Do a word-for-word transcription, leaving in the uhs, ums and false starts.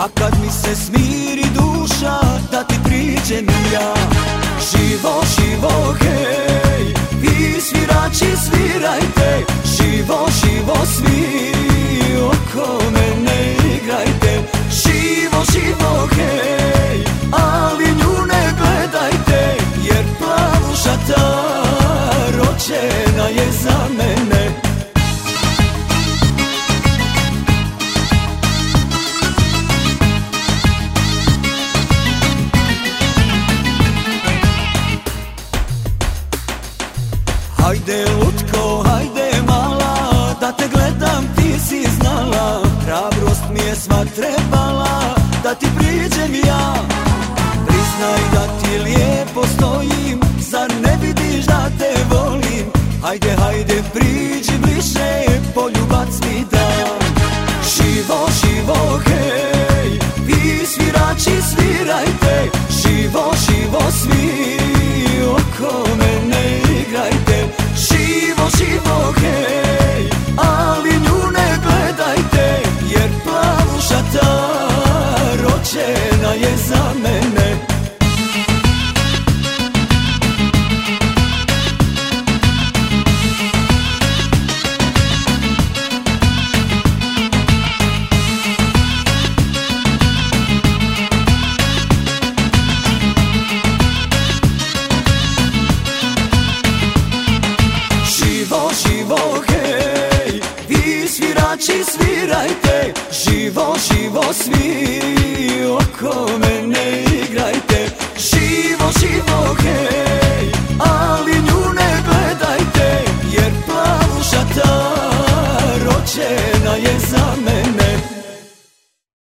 pa kad mi se smiri duša da ti priđem i ja. Živo, živo, hej, vi svirači svirajte, živo, živo, svi oko mene igrajte. Živo, živo, hej, ali nju ne gledajte, jer plavuša ta rođena je za mene. Hajde lutko, hajde mala, da te gledam ti si znala. Hrabrost mi je sva trebala, da ti priđem ja. Priznaj da ti lijepo stojim, zar ne vidiš da te volim? Hajde, hajde priđi bliže, poljubac mi dam. Živo, živo, hej, vi svirači svirajte, živo, živo, svi oko mene igrajte. Živo, živo, hej, ali nju ne gledajte, jer plavuša ta rođena je za mene. Živo, živo, hej, vi svirači svirajte, živo, živo, svi oko mene igrajte.